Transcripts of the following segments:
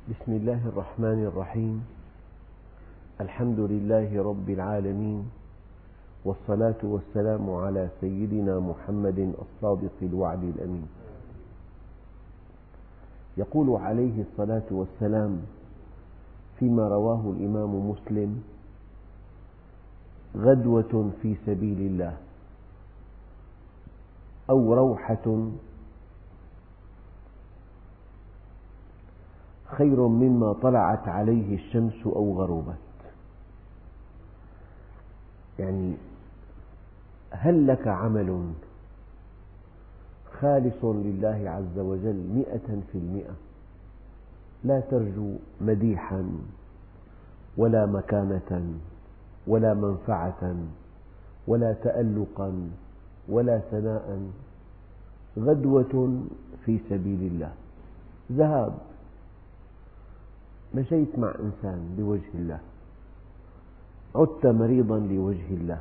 بسم الله الرحمن الرحيم. الحمد لله رب العالمين، والصلاة والسلام على سيدنا محمد الصادق الوعد الأمين. يقول عليه الصلاة والسلام فيما رواه الإمام مسلم: غدوة في سبيل الله أو روحة خير مما طلعت عليه الشمس أو غربت. يعني هل لك عمل خالص لله عز وجل 100%، لا ترجو مديحا ولا مكانة ولا منفعة ولا تألقا ولا ثناء، غدوة في سبيل الله، ذهاب، مشيت مع إنسان لوجه الله، عدت مريضا لوجه الله،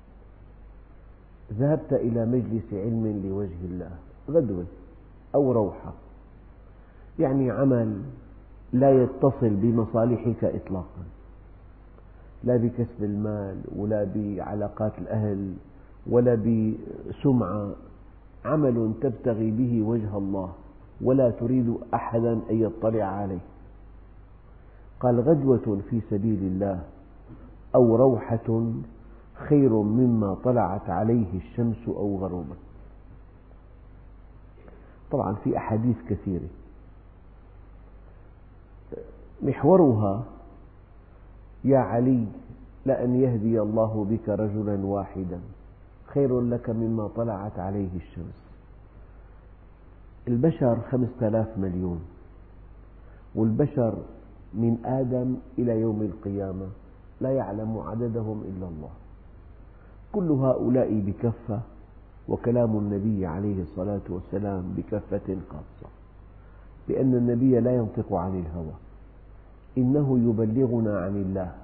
ذهبت إلى مجلس علم لوجه الله، غدوة أو روحة. يعني عمل لا يتصل بمصالحك إطلاقا، لا بكسب المال ولا بعلاقات الأهل ولا بسمعة، عمل تبتغي به وجه الله ولا تريد أحدا أن يطلع عليه. قال: غدوة في سبيل الله أو روحة خير مما طلعت عليه الشمس أو غربت. طبعا في أحاديث كثيرة، محورها: يا علي، لأن يهدي الله بك رجلا واحدا خير لك مما طلعت عليه الشمس. البشر 5000 مليون، والبشر من آدم إلى يوم القيامة لا يعلم عددهم إلا الله. كل هؤلاء بكفة، وكلام النبي عليه الصلاة والسلام بكفة خاصة، لأن النبي لا ينطق عن الهوى، إنه يبلغنا عن الله.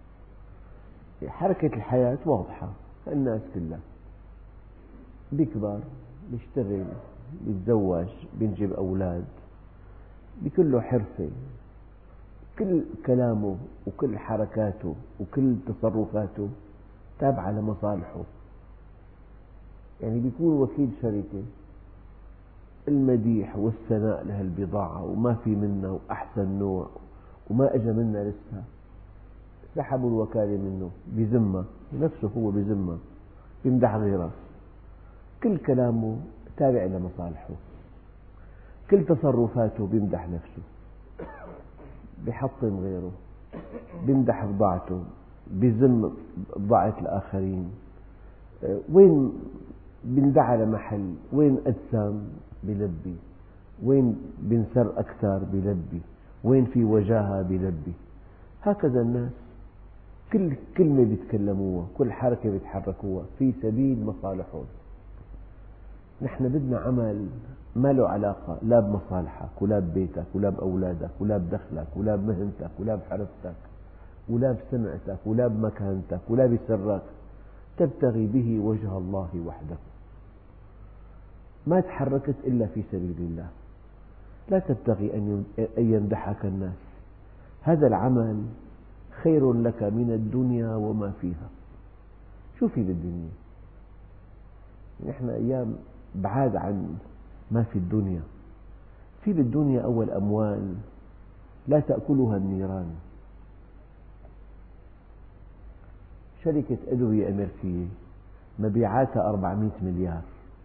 حركة الحياة واضحة، الناس كلها بيكبر، بيشتغل، بيتزوج، بينجب أولاد، بكله حرفة، كل كلامه وكل حركاته وكل تصرفاته تابعة لمصالحه. يعني بيكون وكيل شركة، المديح والثناء لهالبضاعة وما في منها وأحسن نوع وما أجا منها لسه، سحبوا الوكالة منه بذمة، نفسه هو بذمة، بيمدح غيره، كل كلامه تابع لمصالحه، كل تصرفاته بيمدح نفسه، بيحطم غيره، بيمدح بضاعته، بيذم بضاعة الآخرين. وين بندعى لمحل، وين أجسام بيلبي، وين بنسر أكثر بيلبي، وين في وجاهة بيلبي. هكذا الناس، كل كلمة بيتكلموها، كل حركة بيتحركوها في سبيل مصالحهم. نحن بدنا عمل ما له علاقة لا بمصالحك ولا ببيتك ولا بأولادك ولا بدخلك ولا بمهنتك ولا بحرفتك ولا بسمعتك ولا بمكانتك ولا بسرك، تبتغي به وجه الله وحده. ما تحركت إلا في سبيل الله، لا تبتغي أن يمدحك الناس. هذا العمل خير لك من الدنيا وما فيها. شو في بالدنيا؟ نحن أيام بعاد عن ما في الدنيا. في بالدنيا أول أموال لا تأكلها النيران. شركة أدوية أمريكية مبيعاتها 400 مليار،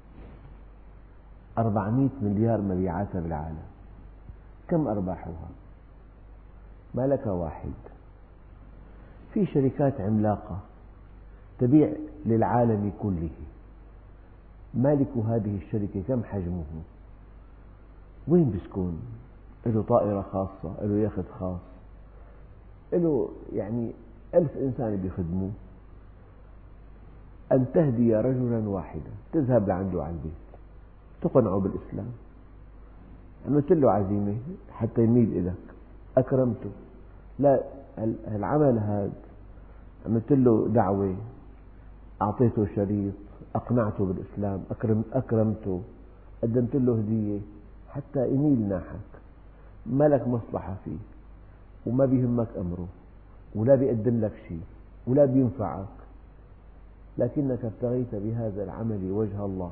400 مليار مبيعاتها بالعالم. كم أرباحها؟ ما لك واحد. في شركات عملاقة تبيع للعالم كله، مالك هذه الشركة كم حجمه؟ وين بيسكن؟ له طائرة خاصة، له يخت خاص، له يعني 1000 إنسان بيخدموه. أن تهدي رجلا واحدا، تذهب لعنده على البيت، تقنعه بالإسلام، عملت له عزيمة حتى يميل إليك، أكرمته. لا، العمل هذا عملت له دعوة، أعطيته شريط، أقنعته بالإسلام، أكرمته، قدمت له هدية حتى يميل ناحك. ما لك مصلحة فيه وما بيهمك أمره ولا بيقدم لك شيء ولا بينفعك، لكنك ابتغيت بهذا العمل وجه الله،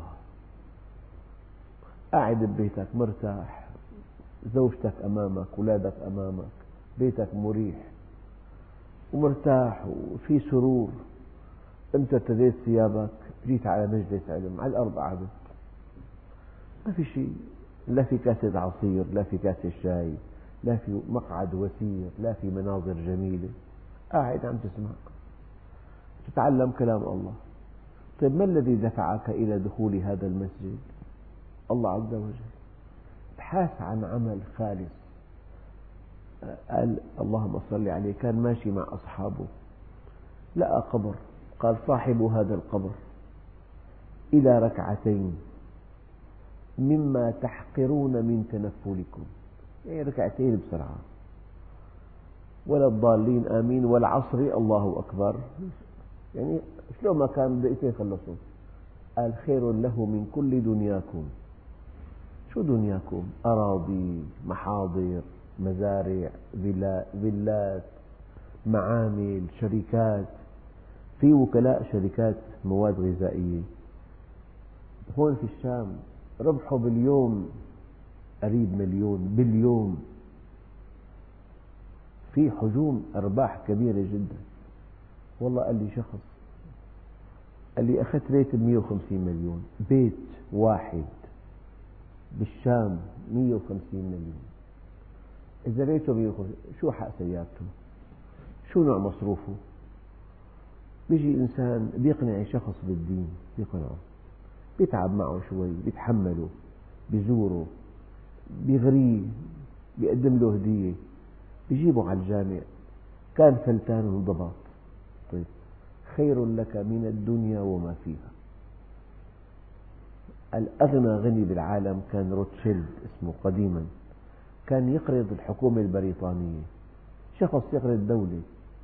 قاعد ببيتك مرتاح، زوجتك أمامك، أولادك أمامك، بيتك مريح ومرتاح وفي سرور. أنت ارتديت ثيابك، جيت على مجلس علم، على الأرض قعدت، ما في شيء، لا في كاسة عصير، لا في كاسة شاي، لا في مقعد وسير، لا في مناظر جميلة، قاعد عم تسمع، تتعلم كلام الله. طيب ما الذي دفعك إلى دخول هذا المسجد؟ الله عز وجل. ابحث عن عمل خالص. قال اللهم صل عليه، كان ماشي مع أصحابه لقى قبر، قال صاحب هذا القبر إلى ركعتين مما تحقرون من تنفلكم، يعني ركعتين بسرعة، ولا الضالين آمين والعصر الله أكبر، يعني شلون ما كان دقيقتين خلصوا. قال خير له من كل دنياكم. شو دنياكم؟ أراضي، محاضر، مزارع، فيلات، معامل، شركات. في وكلاء شركات مواد غذائية هون في الشام ربحوا باليوم قريب مليون، باليوم، في حجوم أرباح كبيرة جدا. والله قال لي شخص، قال لي أخذت بيت ب150 مليون، بيت واحد بالشام 150 مليون. إذا بيته 150، شو حق سيارته؟ شو نوع مصروفه؟ بيجي إنسان بيقنع شخص بالدين، بيقنعه، بيتعب معه شوي، بيتحمله، بيزوره، بيغريه، بيقدم له هدية، بيجيبه على الجامع، كان فلتان وانضبط. طيب خير لك من الدنيا وما فيها. الأغنى غني بالعالم كان روتشيلد اسمه قديما، كان يقرض الحكومة البريطانية، شخص يقرض دولة.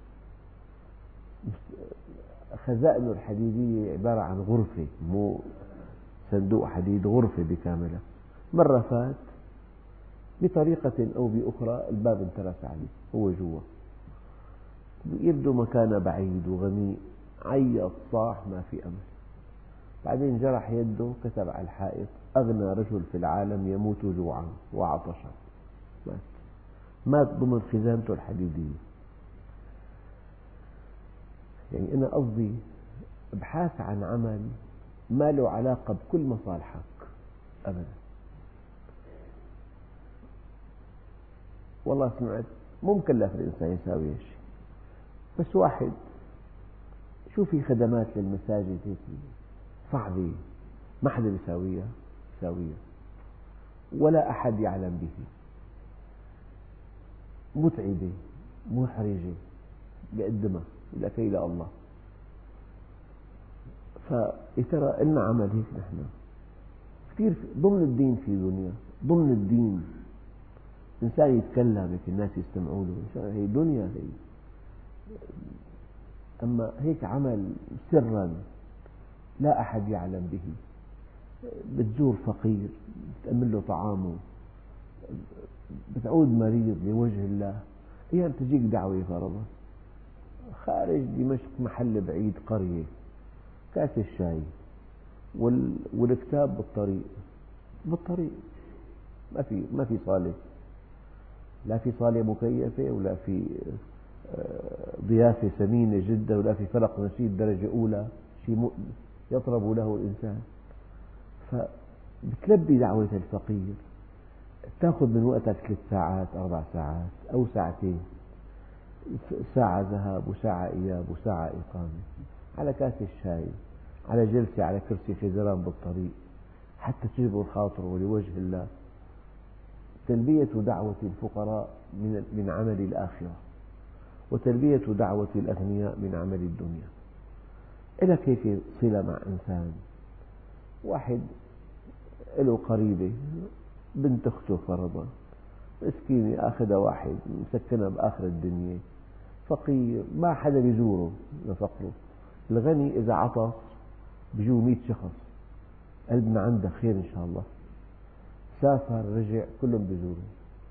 خزائنه الحديدية عبارة عن غرفة، مو صندوق حديد، غرفة بكاملها. مرة فات بطريقة أو بأخرى الباب انترس عليه، هو جوا، يبدو مكانه بعيد وغميق، عيط صاح ما في أمل. بعدين جرح يده، كتب على الحائط أغنى رجل في العالم يموت جوعا وعطشا، مات ضمن خزانته الحديدية. يعني أنا قصدي ابحث عن عمل ما له علاقة بكل مصالحك أبدا. والله سمعت مو مكلف الإنسان يساوي شيء، بس واحد شو في خدمات للمساجد هيك صعبة ما حدا بيساويها ولا أحد يعلم به، متعبة محرجة، بيقدمها يقول لك هي الله. فترى إلنا عمل هيك نحن كثير ضمن الدين، في دنيا ضمن الدين، إنسان يتكلم هيك الناس يستمعوا له، هي دنيا هي. أما هيك عمل سرا لا أحد يعلم به، بتزور فقير، بتأمن له طعامه، بتعود مريض لوجه الله. أيام تجيك دعوة فرضا خارج دمشق، محل بعيد، قرية، كاس الشاي والكتاب بالطريق، ما في صالة، لا في صالة مكيفة، ولا في ضيافة ثمينة جدا، ولا في فرق نشيد درجة أولى، شيء يطرب له الإنسان. فبتلبي دعوة الفقير، تأخذ من وقتك 3 ساعات 4 ساعات أو ساعتين، ساعة ذهاب وساعة إياب وساعة إقامة، على كاس الشاي، على جلسة على كرسي خزران بالطريق، حتى تجبر خاطره لوجه الله. تلبية دعوة الفقراء من عمل الآخرة، وتلبية دعوة الأغنياء من عمل الدنيا. إلك هيك صلة مع إنسان، واحد له قريبة بنت أخته فرضا، مسكينة أخذها واحد مسكنها بآخر الدنيا، فقير ما حدا بيزوره لفقره. الغني إذا عطس بيجوا 100 شخص، قلبنا عندك خير إن شاء الله، سافر رجع كلهم بيزوره.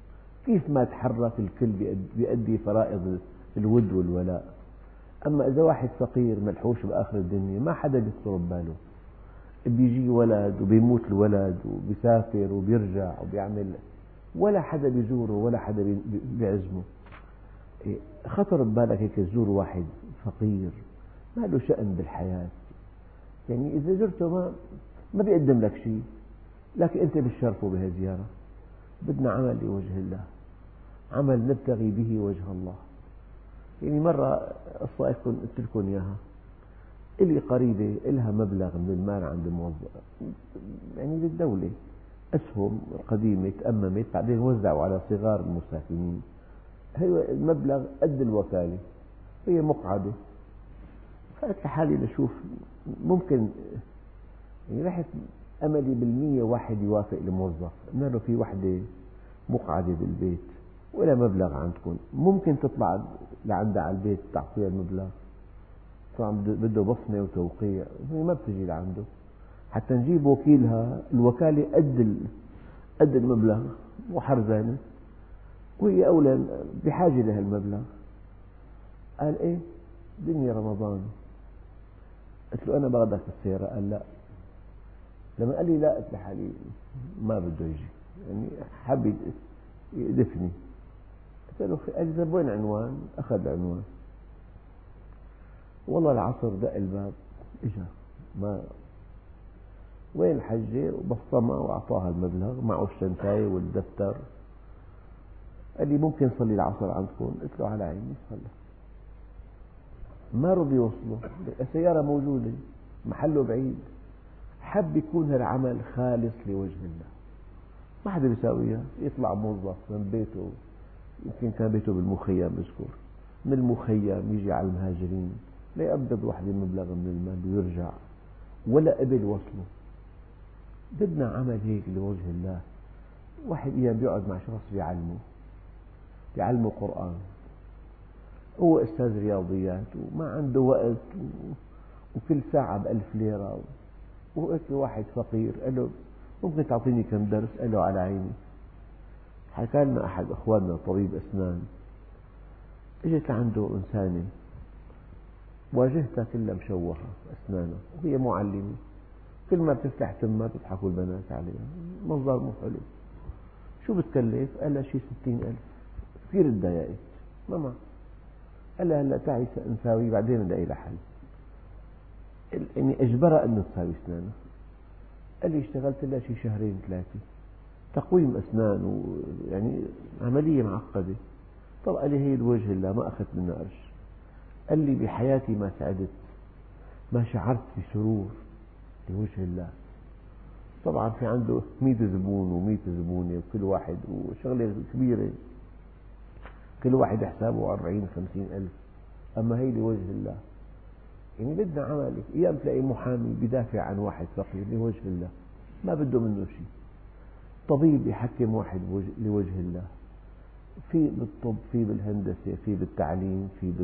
كيف ما تحرك الكل بيؤدي فرائض الود والولاء. أما إذا واحد فقير ملحوش بآخر الدنيا ما حدا بيخطر بباله، بيجي ولد وبيموت الولد وبيسافر وبيرجع وبيعمل، ولا حدا بيزوره ولا حدا بيعزمه. خطر ببالك هيك تزور واحد فقير ما له شأن بالحياة، يعني إذا زرته ما بيقدم لك شيء، لكن أنت بتشرفه بهالزيارة. بدنا عمل لوجه الله، عمل نبتغي به وجه الله. يعني مرة قصة قلت لكم إياها، إلي قريبة إلها مبلغ من المال عند موظف يعني بالدولة، أسهم قديمة تأممت بعدين وزعوا على صغار المساكنين، هي المبلغ قد الوكالة، هي مقعدة. فقلت لحالي لشوف ممكن، يعني رحت أملي بالمية واحد يوافق الموظف، قلنا له في وحدة مقعدة بالبيت ولا مبلغ عندكم، ممكن تطلع لعندها على البيت تعطيها المبلغ؟ طبعا بده بصمة وتوقيع، هي ما بتجي لعنده حتى نجيب وكيلها، الوكالة قد المبلغ وحرزانة، وهي أولا بحاجة لهالمبلغ. قال إيه دنيا رمضان. قلت له أنا باخذك بالسيارة. قال لا. لما قال لي لا قلت لحالي ما بده يجي، يعني حب يدفني. قلت له قال لي طيب وين عنوان؟ أخذ العنوان، والله العصر دق الباب إجا، ما وين الحجة؟ وبصمها وأعطاها المبلغ معه الشنطاية والدفتر. قال لي ممكن صلي العصر عندكم؟ قلت له على عيني صلى. ما رضي يوصله، السيارة موجودة محله بعيد، حب يكون هالعمل خالص لوجه الله. ما حدا بيساويها، يطلع موظف من بيته، يمكن كان بيته بالمخيم بذكر، من المخيم يجي على المهاجرين ليقبض وحدة مبلغ من المال ويرجع، ولا قبل وصله. بدنا عمل هيك لوجه الله. واحد أيام بيقعد مع شخص بيعلمه قرآن، هو أستاذ رياضيات وما عنده وقت وكل ساعة ب1000 ليرة، وهيك واحد فقير قال له ممكن تعطيني كم درس؟ قال له على عيني. حكى لنا أحد أخواننا طبيب أسنان، اجت لعنده إنسانة واجهتها كلها مشوهة أسنانها وهي معلمة، كل ما بتفتح تمها بيضحكوا البنات عليها، منظر مو حلو. شو بتكلف؟ قال لها شي 60,000. كثير تضايقت، ما قال لها هلا تعي نساوي بعدين نلاقي لها حل. يعني أجبرها أنه تساوي أسنانها. قال لي اشتغلت لها شي 2-3 شهور تقويم أسنان، يعني عملية معقدة. طب قال لي هي لوجه الله ما أخذت منها قرش. قال لي بحياتي ما سعدت، ما شعرت بسرور لوجه الله. طبعا في عنده 100 زبون و100 زبونة وكل واحد وشغلة كبيرة، كل واحد حسابه 40-50 ألف، أما هي لوجه الله. يعني بدنا عمل. أيام تلاقي محامي بدافع عن واحد فقير لوجه الله ما بده منه شيء، طبيب يحكم واحد لوجه الله، في بالطب، في بالهندسة، في بالتعليم، في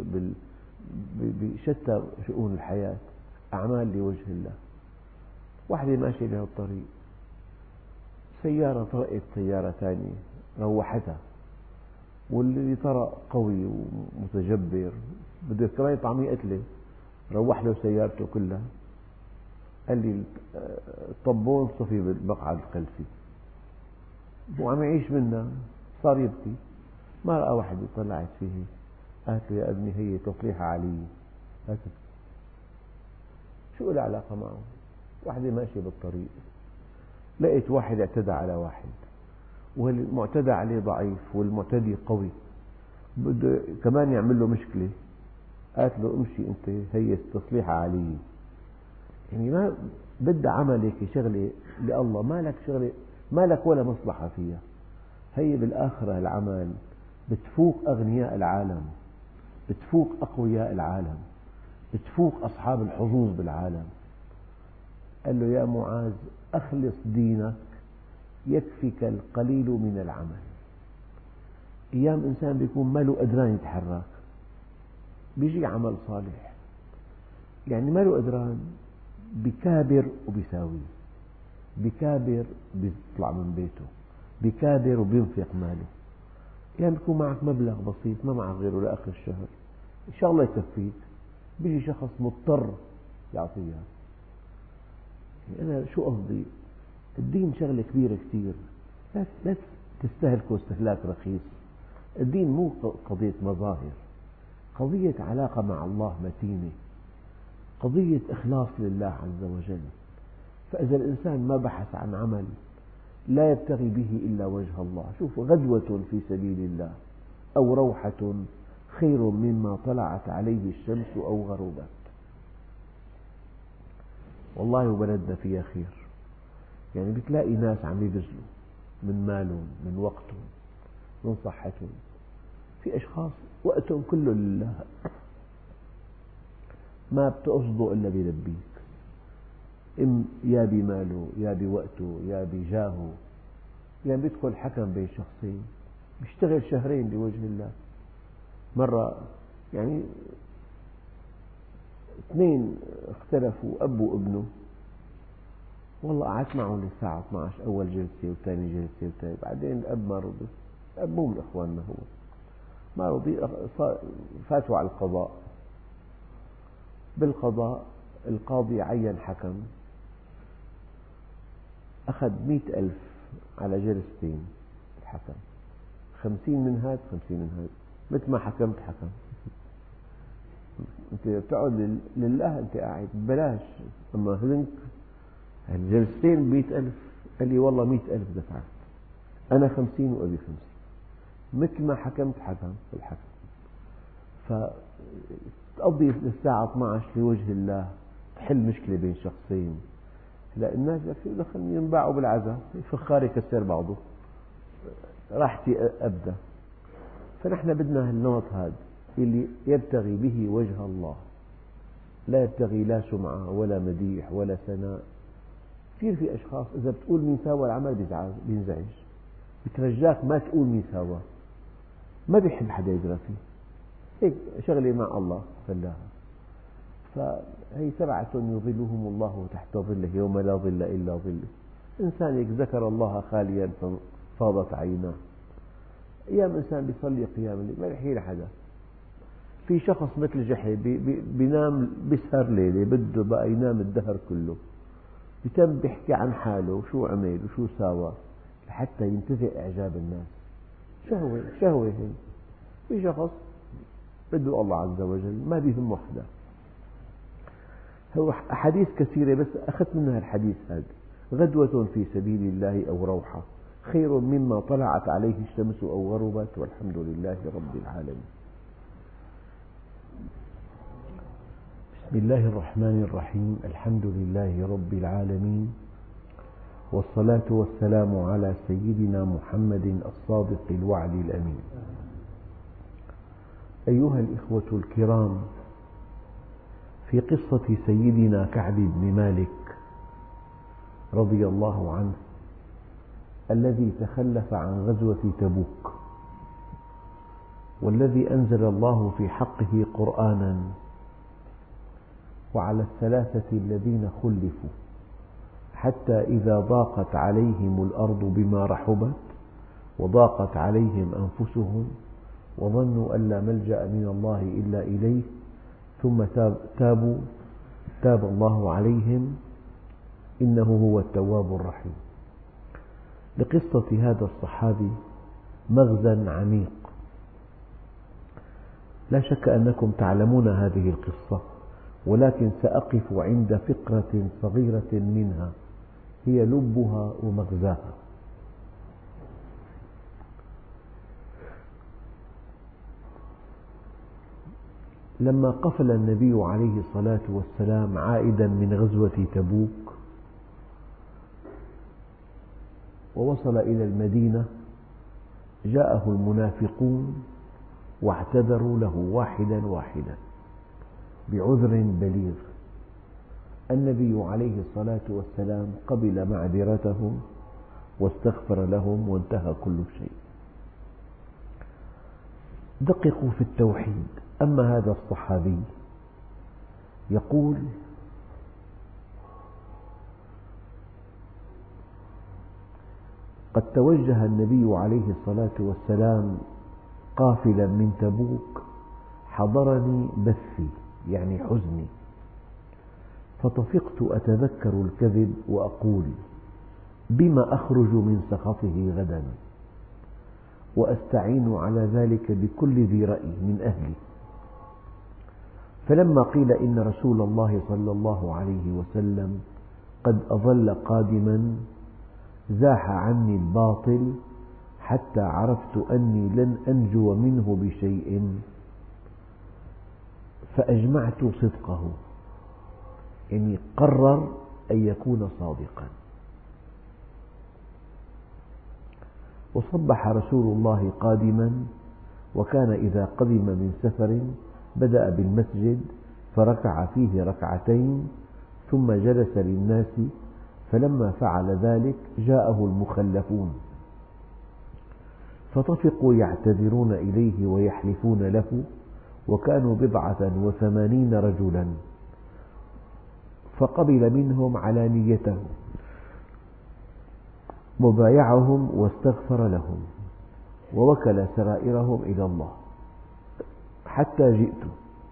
بشتى شؤون الحياة، أعمال لوجه الله. واحدة ماشية بهالطريق، سيارة طرقت سيارة ثانية روحتها، والذي طرق قوي ومتجبر بده كمان يطعميه قتلة، روح له سيارته كلها. قال لي الطبون صفي بالمقعد الخلفي وعم يعيش منها، صار يبكي. ما رأى واحد طلعت فيه، قالت له يا ابني هي تصليحة علي. شو العلاقة معه؟ واحدة ماشية بالطريق لقيت واحد اعتدى على واحد، والمعتدى عليه ضعيف والمعتدي قوي، بده كمان يعمل له مشكلة. قالت له امشي انت، هي تصليحة علي. يعني ما بدها عمل هيك شغلة لله، ما لك ولا مصلحة فيها. هي بالآخرة العمل بتفوق أغنياء العالم، بتفوق أقوياء العالم، بتفوق أصحاب الحظوظ بالعالم. قال له يا معاذ أخلص دينك يكفيك القليل من العمل. أيام إنسان بيكون ما له قدران يتحرك بيجي عمل صالح، يعني ما له قدران بكابر وبيساوي، بكابر بيطلع من بيته، بكابر وبينفق ماله. يعني بيكون معك مبلغ بسيط ما معك غيره لآخر الشهر، إن شاء الله يكفيك، بيجي شخص مضطر يعطيها. يعني أنا شو قصدي؟ الدين شغلة كبيرة كثير، لا تستهلكه استهلاك رخيص. الدين مو قضية مظاهر، قضية علاقة مع الله متينة، قضية إخلاص لله عز وجل. فإذا الإنسان ما بحث عن عمل لا يبتغي به إلا وجه الله، شوف، غدوة في سبيل الله أو روحة خير مما طلعت عليه الشمس أو غربت. والله وبلدنا فيها خير، يعني بتلاقي ناس عم يبذلوا من مالهم، من وقتهم، من صحتهم. في أشخاص وقتهم كله لله، ما بتقصده إلا بيلبيك، يا بماله يا بوقته يا بجاهه. يعني بيدخل حكم بين شخصين، بيشتغل شهرين لوجه الله. مرة يعني اثنين اختلفوا، أب وابنه، والله قعدت معهم للساعة 12، أول جلسة وثاني جلسة وثالث، بعدين الأب ما رضي. الأب مو من إخواننا، هو ما رضي، فاتوا على القضاء. بالقضاء القاضي عين حكم، أخذ 100,000 على جلستين. الحكم 50 من هذا 50 من هذا، مثل ما حكمت حكم. أنت بتقعد لله، أنت قاعد ببلاش. أما هذنك الجلستين 100,000، قال لي والله 100,000 دفعت، أنا 50 وأبي 50، مثل ما حكمت حكم الحكم. فتقضي الساعة 12 لوجه الله، تحل مشكلة بين شخصين. لا، الناس دخلوا ينباعوا بالعزاء، الفخار يكسر بعضه، راحتي أبدأ. فنحن بدنا هالنمط هذا اللي يبتغي به وجه الله، لا يبتغي لا سمعة ولا مديح ولا ثناء. كثير في أشخاص إذا بتقول مين ساوى العمل بينزعج، بترجاك ما تقول مين ساوى، ما بيحب حدا يدرى فيه، هيك شغلة مع الله خلاها. فهي 7 يظلهم الله تحت ظله يوم لا ظل إلا ظله. إنسان ذكر الله خاليا فاضت عيناه. أيام إنسان بيصلي قيام الليل ما يحكي لحدا. في شخص مثل جحي بينام بيسهر ليلة، بده بقى ينام الدهر كله، بيتم بيحكي عن حاله وشو عمل وشو ساوى لحتى ينتفع إعجاب الناس. شهوة هي. في شخص بده الله عز وجل، ما بيهمه حدا. هو أحاديث كثيرة بس أخذت منها الحديث هذا: غدوة في سبيل الله أو روحة خير مما طلعت عليه الشمس أو غربت، والحمد لله رب العالمين. بسم الله الرحمن الرحيم. الحمد لله رب العالمين، والصلاة والسلام على سيدنا محمد الصادق الوعد الأمين. أيها الإخوة الكرام، في قصة سيدنا كعب بن مالك رضي الله عنه الذي تخلف عن غزوة تبوك، والذي أنزل الله في حقه قرآنا: وعلى الثلاثة الذين خلفوا حتى إذا ضاقت عليهم الأرض بما رحبت وضاقت عليهم أنفسهم وظنوا أن لا ملجأ من الله إلا إليه ثم تاب الله عليهم إنه هو التواب الرحيم. لقصة هذا الصحابي مغزى عميق، لا شك أنكم تعلمون هذه القصة، ولكن سأقف عند فقرة صغيرة منها هي لبها ومغزاها. لما قفل النبي عليه الصلاة والسلام عائدا من غزوة تبوك ووصل إلى المدينة، جاءه المنافقون واعتذروا له واحدا واحدا بعذر بليغ. النبي عليه الصلاة والسلام قبل معذرتهم واستغفر لهم وانتهى كل شيء. دققوا في التوحيد. أما هذا الصحابي يقول: قد توجه النبي عليه الصلاة والسلام قافلا من تبوك حضرني بثي يعني حزني، فطفقت أتذكر الكذب وأقول بما أخرج من سخطه غدا، وأستعين على ذلك بكل ذي رأي من أهلي. فلما قيل إن رسول الله صلى الله عليه وسلم قد أظل قادما زاح عني الباطل حتى عرفت أني لن أنجو منه بشيء، فأجمعت صدقه، يعني قرر أن يكون صادقا. وصبح رسول الله قادما، وكان إذا قدم من سفر بدأ بالمسجد فركع فيه ركعتين ثم جلس للناس، فلما فعل ذلك جاءه المخلفون فطفقوا يعتذرون إليه ويحلفون له، وكانوا 87 رجلا، فقبل منهم علانيته وبايعهم واستغفر لهم ووكل سرائرهم إلى الله، حتى جئت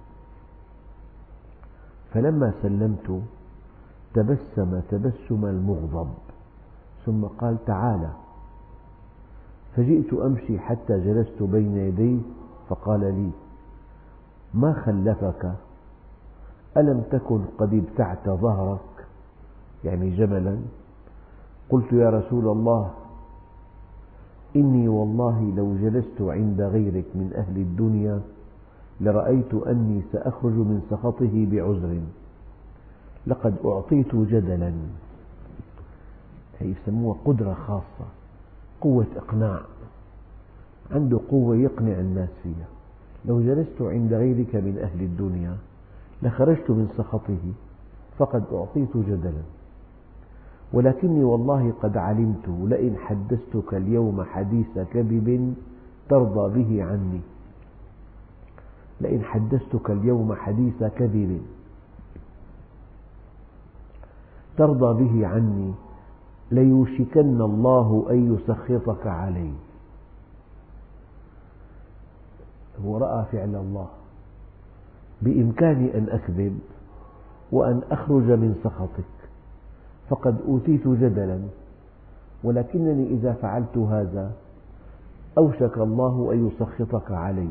فلما سلمت تبسم تبسم المغضب ثم قال تعالى، فجئت أمشي حتى جلست بين يديه فقال لي ما خلفك؟ ألم تكن قد ابتعت ظهرك يعني جملا؟ قلت يا رسول الله إني والله لو جلست عند غيرك من أهل الدنيا لرأيت أني سأخرج من سخطه بعذر، لقد أعطيت جدلا، هي يسموها قدرة خاصة، قوة إقناع، عنده قوة يقنع الناس فيها. لو جلست عند غيرك من أهل الدنيا لخرجت من سخطه، فقد أعطيت جدلا، ولكني والله قد علمت لئن حدثتك اليوم حديث كذب ترضى به عني، لئن حدثتك اليوم حديث كذب ترضى به عني ليوشكن الله أن يسخطك علي. هو رأى فعل الله، بإمكاني أن أكذب وأن أخرج من سخطك، فقد أوتيت جدلا، ولكنني إذا فعلت هذا أوشك الله أن يسخطك علي.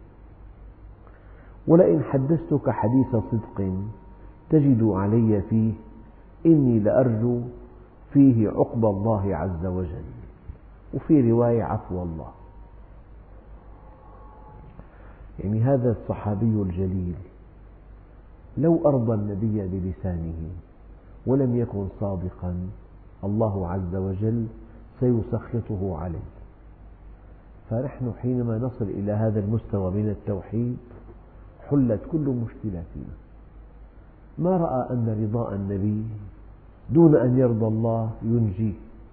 ولئن حدثتك حديث صدق تجد علي فيه إني لأرجو فيه عقب الله عز وجل، وفي رواية عفو الله. يعني هذا الصحابي الجليل لو أرضى النبي بلسانه ولم يكن صادقا الله عز وجل سيسخطه عليه. فنحن حينما نصل إلى هذا المستوى من التوحيد حلت كل مشكلاتنا. ما رأى أن رضاء النبي دون أن يرضى الله ينجيه.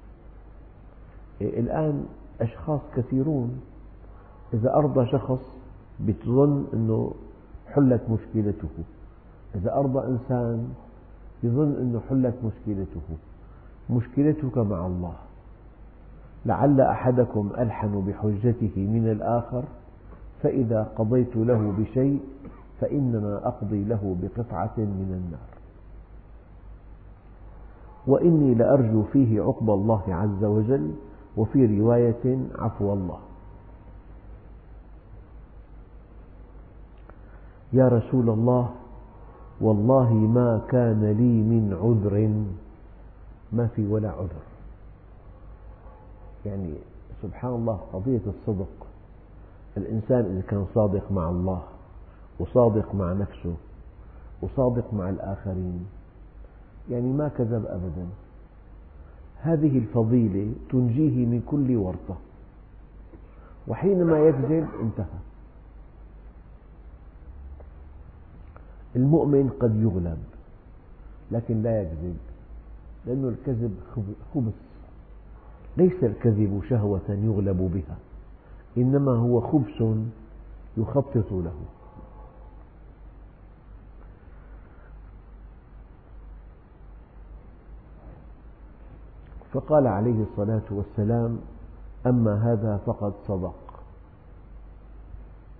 الآن أشخاص كثيرون إذا أرضى شخص بتظن أنه حلت مشكلته، إذا أرضى إنسان يظن أنه حلت مشكلته. مشكلتك مع الله. لعل أحدكم ألحن بحجته من الآخر، فإذا قضيت له بشيء فإنما أقضي له بقطعة من النار، وإني لأرجو فيه عقب الله عز وجل، وفي رواية عفو الله. يا رسول الله والله ما كان لي من عذر، ما في ولا عذر. يعني سبحان الله، قضية الصدق، الإنسان إذا كان صادق مع الله وصادق مع نفسه وصادق مع الآخرين يعني ما كذب أبدا، هذه الفضيلة تنجيه من كل ورطة. وحينما يكذب انتهى. المؤمن قد يغلب لكن لا يكذب، لأن الكذب خبث. ليس الكذب شهوة يغلب بها، إنما هو خبث يخطط له. فقال عليه الصلاة والسلام: أما هذا فقد صدق.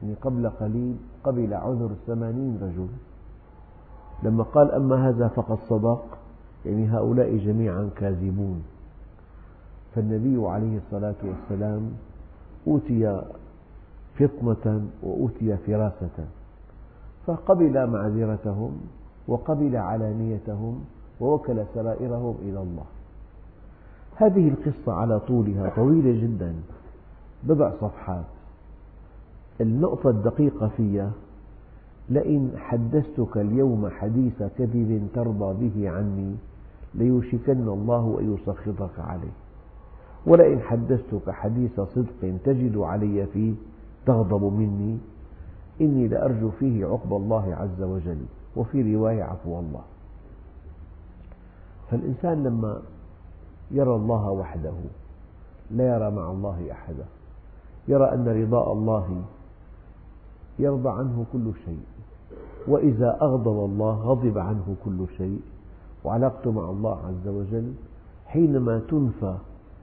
يعني قبل قليل قبل عذر 80 رجل، لما قال أما هذا فقد صدق، يعني هؤلاء جميعا كاذبون. فالنبي عليه الصلاة والسلام أوتي فطنة وأوتي فراسة، فقبل معذرتهم وقبل علانيتهم ووكل سرائرهم إلى الله. هذه القصة على طولها طويلة جدا، بضع صفحات. النقطة الدقيقة فيها: لئن حدثتك اليوم حديث كذب ترضى به عني ليوشكن الله أن يسخطك عليه، ولئن حدثتك حديث صدق تجد علي فيه تغضب مني إني لأرجو فيه عقب الله عز وجل، وفي رواية عفو الله. فالإنسان لما يرى الله وحده لا يرى مع الله أحدا، يرى أن رضاء الله يرضى عنه كل شيء، وإذا أغضب الله غضب عنه كل شيء. وعلاقته مع الله عز وجل حينما تنفى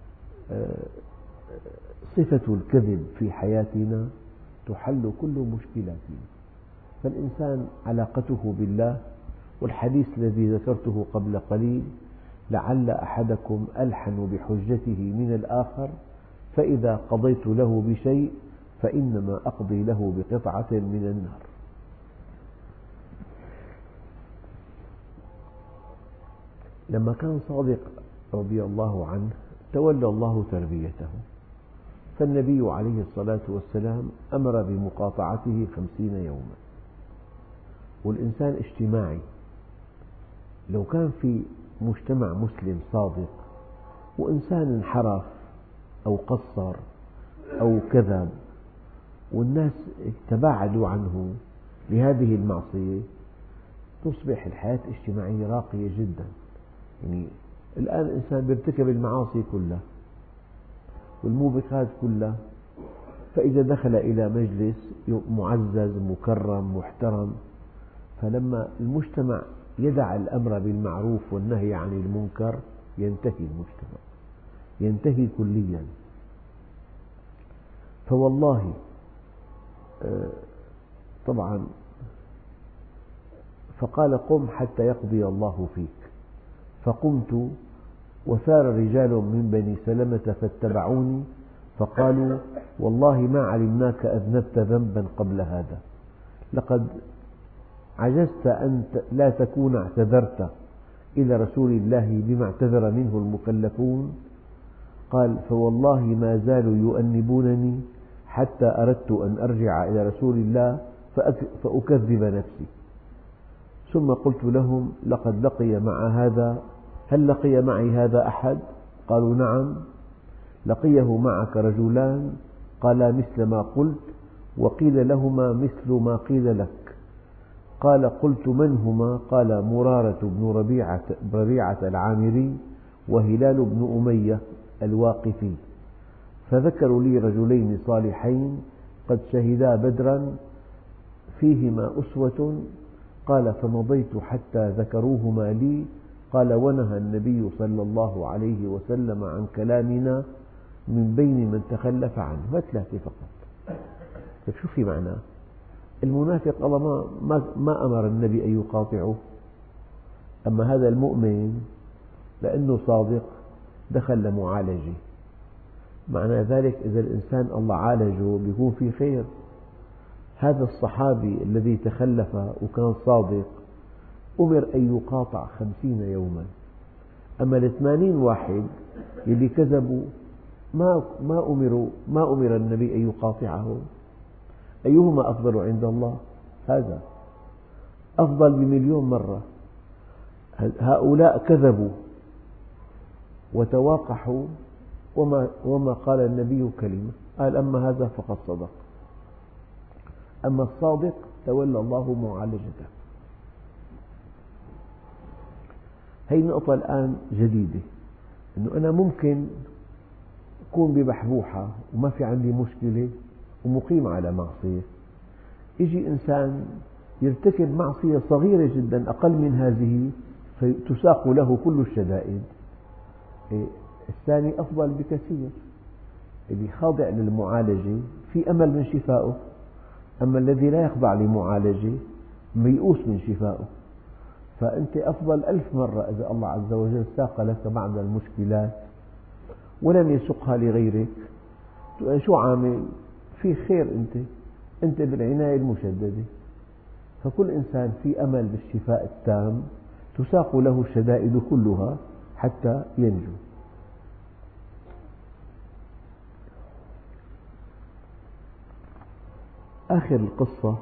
صفة الكذب في حياتنا تحل كل مشكلاتنا. فالإنسان علاقته بالله، والحديث الذي ذكرته قبل قليل: لعل أحدكم ألحن بحجته من الآخر، فإذا قضيت له بشيء فإنما أقضي له بقطعة من النار. لما كان صادق رضي الله عنه تولى الله تربيته، فالنبي عليه الصلاة والسلام أمر بمقاطعته 50 يوما. والإنسان اجتماعي، لو كان في مجتمع مسلم صادق وإنسان انحرف أو قصر أو كذب والناس تباعدوا عنه لهذه المعصية، تصبح الحياة الاجتماعية راقية جدا. يعني الآن الإنسان يرتكب المعاصي كلها والموبقات كلها، فإذا دخل إلى مجلس معزز مكرم محترم، فلما المجتمع يدع الأمر بالمعروف والنهي عن المنكر ينتهي المجتمع، ينتهي كليا. فوالله طبعا فقال: قم حتى يقضي الله فيك. فقمت وسار رجال من بني سلمة فاتبعوني فقالوا: والله ما علمناك أذنبت ذنبا قبل هذا، لقد عجزت أن لا تكون اعتذرت إلى رسول الله بما اعتذر منه المكلفون. قال: فوالله ما زالوا يؤنبونني حتى أردت أن أرجع إلى رسول الله فأكذب نفسي. ثم قلت لهم: لقد لقي مع هذا، هل لقي معي هذا أحد؟ قالوا: نعم. لقيه معك رجلان قالا مثل ما قلت، وقيل لهما مثل ما قيل لك. قال: قلت: من هما؟ قال: مرارة بن ربيعة العامري وهلال بن أمية الواقفي. فذكروا لي رجلين صالحين قد شهدا بدرا فيهما أسوة. قال: فمضيت حتى ذكروهما لي. قال: ونهى النبي صلى الله عليه وسلم عن كلامنا من بين من تخلف عنه. ثلاثة فقط. شو في معناه؟ المنافق الله ما أمر النبي أن يقاطعه، أما هذا المؤمن لأنه صادق دخل لمعالجة. معنى ذلك إذا الإنسان الله عالجه بيكون في خير. هذا الصحابي الذي تخلف وكان صادق أمر أن يقاطع 50 يوما، أما 80 واحد اللي كذبوا ما أمر النبي أن يقاطعهم. أيهما أفضل عند الله؟ هذا أفضل بمليون مرة. هؤلاء كذبوا وتواقحوا وما قال النبي كلمة، قال: أما هذا فقد صدق. أما الصادق تولى الله معالجته. هذه نقطة الآن جديدة، أنه أنا ممكن أكون ببحبوحة وما في عندي مشكلة ومقيم على معصية، يجي إنسان يرتكب معصية صغيرة جدا أقل من هذه فتساق له كل الشدائد. الثاني أفضل بكثير، اللي خاضع للمعالجة في أمل من شفائه. أما الذي لا يخضع لمعالجة ميؤوس من شفائه. فأنت أفضل 1000 مرة إذا الله عز وجل ساق لك بعض المشكلات ولم يسقها لغيرك. شو عامل؟ في خير، أنت بالعناية المشددة. فكل إنسان في أمل بالشفاء التام تساق له الشدائد كلها حتى ينجو. آخر القصة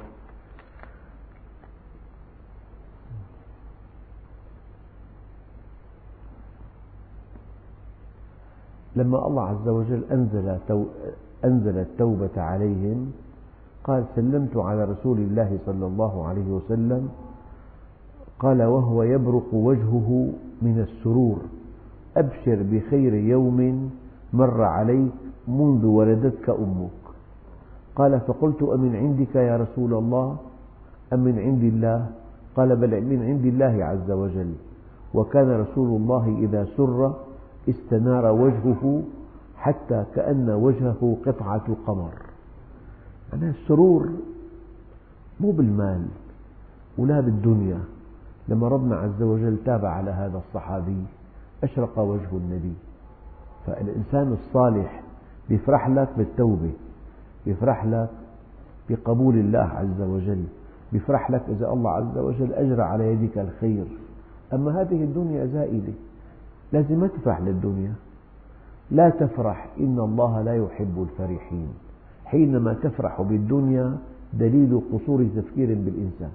لما الله عز وجل أنزل التوبة عليهم قال: سلمت على رسول الله صلى الله عليه وسلم، قال وهو يبرق وجهه من السرور: أبشر بخير يوم مر عليك منذ ولدتك أمك. قال: فقلت: أمن عندك يا رسول الله أم من عند الله؟ قال: بل من عند الله عز وجل. وكان رسول الله إذا سر استنار وجهه حتى كأن وجهه قطعة قمر. يعني السرور مو بالمال ولا بالدنيا. لما ربنا عز وجل تاب على هذا الصحابي أشرق وجه النبي. فالإنسان الصالح يفرح لك بالتوبة، يفرح لك بقبول الله عز وجل، يفرح لك إذا الله عز وجل أجرى على يدك الخير. أما هذه الدنيا زائلة، لازم ما تفرح للدنيا. لا تفرح، إن الله لا يحب الفرحين. حينما تفرح بالدنيا دليل قصور تفكير بالإنسان.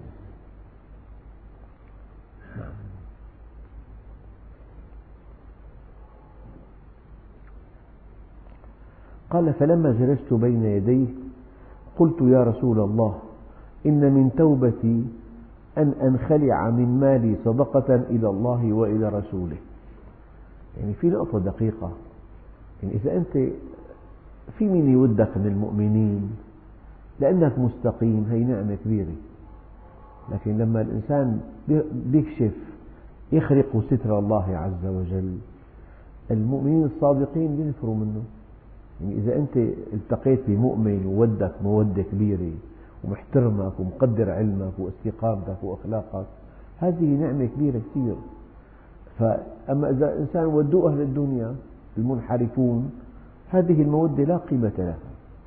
قال: فلما جلست بين يديه قلت: يا رسول الله، إن من توبتي أن أنخلع من مالي صدقة إلى الله وإلى رسوله. يعني في نقطة دقيقة، يعني إذا أنت في مين يودك من المؤمنين لأنك مستقيم، هي نعمة كبيرة. لكن لما الإنسان يكشف يخرق ستر الله عز وجل، المؤمنين الصادقين ينفروا منه. يعني إذا أنت التقيت بمؤمن وودك مودة كبيرة ومحترمك ومقدر علمك واستقامتك وأخلاقك، هذه نعمة كبيرة كثير. أما إذا إنسان ودوه أهل الدنيا المنحرفون، هذه المودة لا قيمة لها.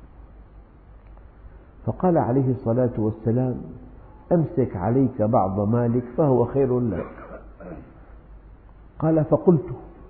فقال عليه الصلاة والسلام: أمسك عليك بعض مالك فهو خير لك. قال: فقلت: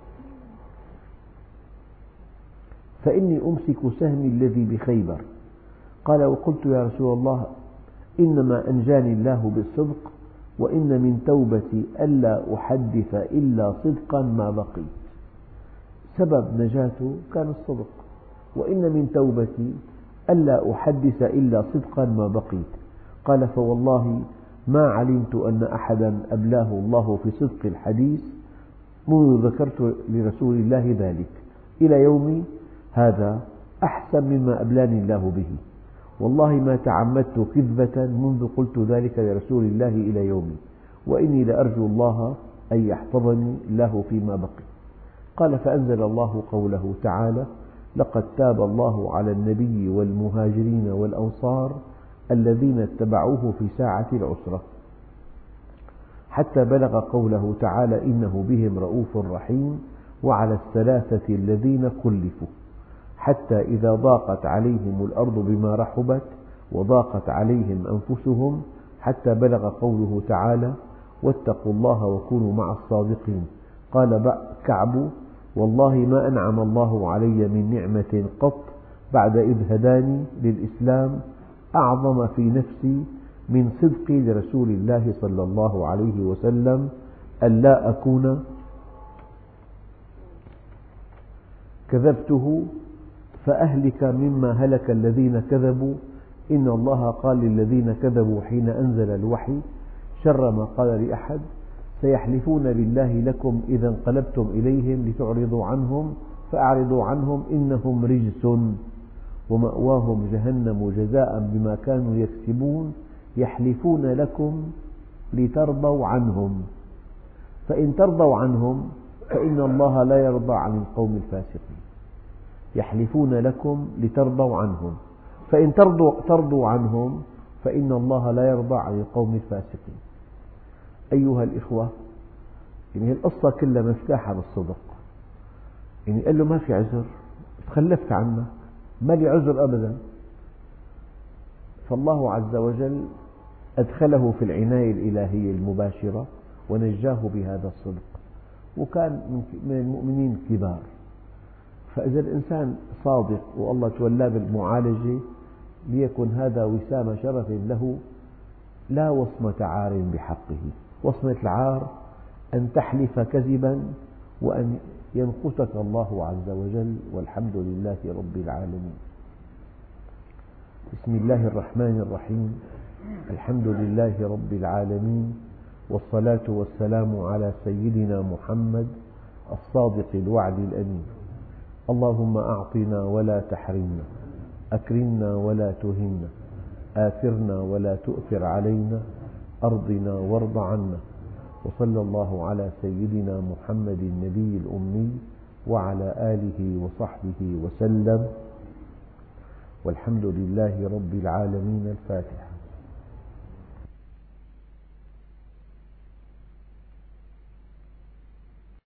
فإني أمسك سهمي الذي بخيبر. قال: وقلت: يا رسول الله، إنما أنجاني الله بالصدق، وإن من توبتي ألا أحدث إلا صدقا ما بقيت. سبب نجاته كان الصدق. وإن من توبتي ألا أحدث إلا صدقا ما بقيت. قال: فوالله ما علمت أن أحدا أبلاه الله في صدق الحديث منذ ذكرت لرسول الله ذلك إلى يومي هذا أحسن مما أبلاني الله به. والله ما تعمدت كذبة منذ قلت ذلك لرسول الله إلى يومي، وإني لأرجو الله أن يحفظني الله فيما بقي. قال: فأنزل الله قوله تعالى: لقد تاب الله على النبي والمهاجرين والأنصار الذين اتبعوه في ساعة العسرة، حتى بلغ قوله تعالى: إنه بهم رءوف رحيم، وعلى الثلاثة الذين خلفوا حتى إذا ضاقت عليهم الأرض بما رحبت وضاقت عليهم أنفسهم، حتى بلغ قوله تعالى: واتقوا الله وكونوا مع الصادقين. قال كعب: والله ما أنعم الله علي من نعمة قط بعد إذ هداني للإسلام أعظم في نفسي من صدقي لرسول الله صلى الله عليه وسلم ألا أكون كذبته فأهلك مما هلك الذين كذبوا. إن الله قال للذين كذبوا حين أنزل الوحي شر ما قال لأحد: سيحلفون بالله لكم إذا انقلبتم إليهم لتعرضوا عنهم فأعرضوا عنهم إنهم رجس ومأواهم جهنم جزاء بما كانوا يكسبون. يحلفون لكم لترضوا عنهم، فإن ترضوا عنهم فإن الله لا يرضى عن القوم الفاسقين. يحلفون لكم لترضوا عنهم، فإن ترضوا عنهم فإن الله لا يرضى عن القوم الفاسقين. أيها الإخوة، يعني القصة كلها مفتاحة بالصدق. يعني قال له ما في عذر، تخلفت عنك، ما لي عذر أبدا. فالله عز وجل أدخله في العناية الإلهية المباشرة ونجاه بهذا الصدق، وكان من المؤمنين الكبار. فإذا الإنسان صادق والله تولاه بالمعالجة، ليكن هذا وسام شرف له لا وصمة عار بحقه. وصمة العار أن تحلف كذبا وأن يمقتك الله عز وجل، والحمد لله رب العالمين. بسم الله الرحمن الرحيم. الحمد لله رب العالمين، والصلاة والسلام على سيدنا محمد الصادق الوعد الأمين. اللهم أعطنا ولا تحرمنا، أكرمنا ولا تهنا، آثرنا ولا تؤثر علينا، أرضنا وارض عنا. وصلى الله على سيدنا محمد النبي الأمي وعلى آله وصحبه وسلم، والحمد لله رب العالمين. الفاتحة.